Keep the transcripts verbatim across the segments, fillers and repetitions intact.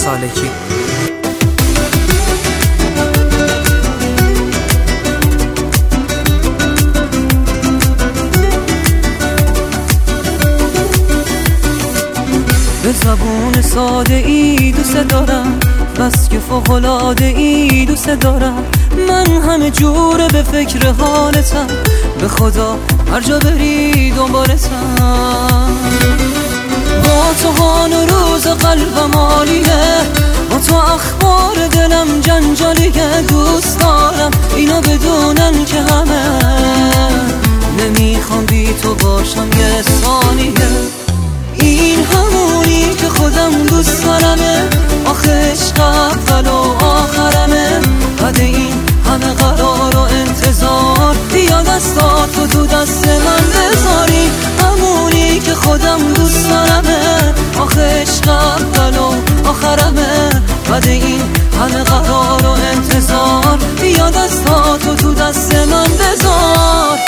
سالکی. به زبون ساده ای دوست دارم، بس که فوق‌العاده ای دوست دارم. من همه جوره به فکر حالتم، به خدا هر جا بری دنبالتم. با تو حال و روز قلبم عالیه، با تو اخبار دلم جنجالیه. دوست دارم اینا بدونن که همه نمیخوام بی تو باشم یه ثانیه. این همونی که خودم دوست دارمه، آخه عشق اول و آخرمه. بعد این همه قرار و انتظار، بیا دستاتو تو دست من بذاری. همونی که خودم دوست دارمه، آخه عشق اول و آخرمه. بعد این همه قرار و انتظار، بیا دستاتو تو دست من بذار.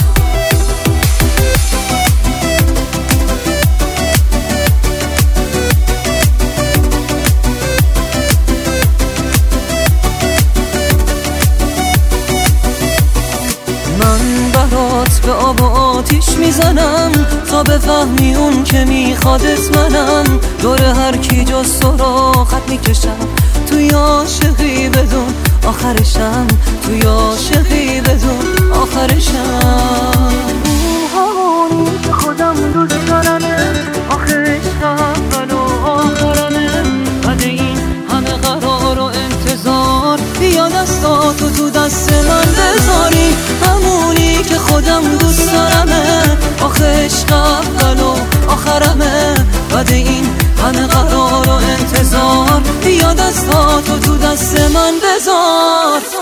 من برات به آب و آتیش میزنم، تا بفهمی اون که میخوادت منم. دور هر کی جز تو را خط میکشم، توی عاشقی بدون آخرشم، توی عاشقی بدون آخرشم. همونی که خودم دوست دارمه، آخه عشق اول و آخرمه. بعد این همه قرار و انتظار، بیا دستاتو تو دست من بذاری. همونی که خودم دوست دارمه، آخه عشق اول و آخرمه. بعد این همه قرار و انتظار، بیا دستاتو تو دست من بذار.